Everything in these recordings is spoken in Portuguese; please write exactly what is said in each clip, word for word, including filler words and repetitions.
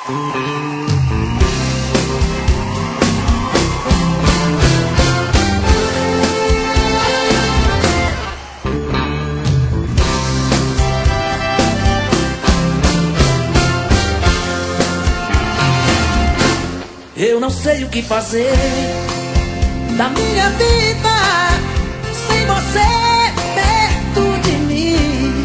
Eu não sei o que fazer da minha vida sem você perto de mim.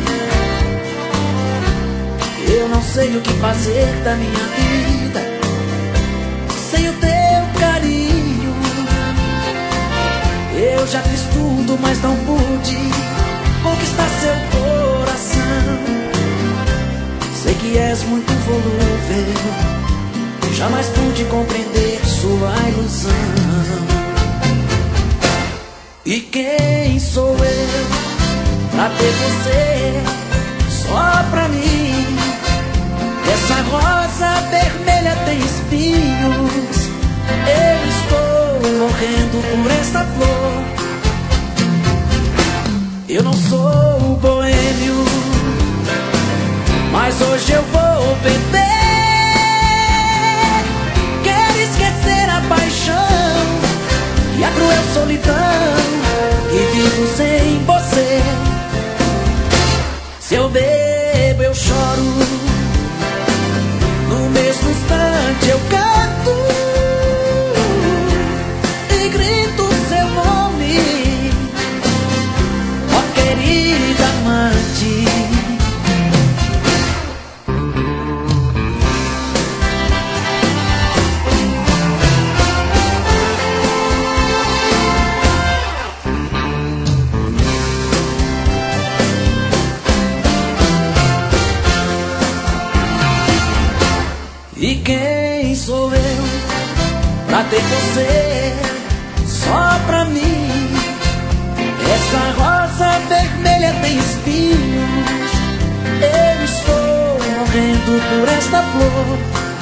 Eu não sei o que fazer da minha vida sem o teu carinho. Eu já fiz tudo, mas não pude conquistar seu coração. Sei que és muito volúvel, jamais pude compreender sua ilusão. E quem sou eu pra ter você só pra mim? Essa rosa vermelha tem espinhos, eu estou morrendo por esta flor. Eu não sou boêmio, mas hoje eu vou beber. E a cruel solidão que vivo sem você. Se eu bebo eu choro, no mesmo instante eu canto e grito seu nome, ó querida amante. E quem sou eu pra ter você só pra mim? Essa rosa vermelha tem espinhos, eu estou morrendo por esta flor.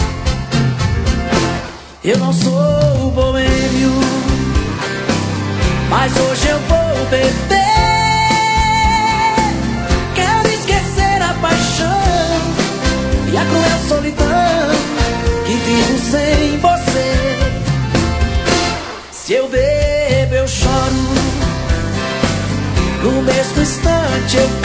Eu não sou boêmio, mas hoje eu vou beber. Quero esquecer a paixão e a cruel solidão que vivo sem você. Se eu bebo eu choro, no mesmo instante eu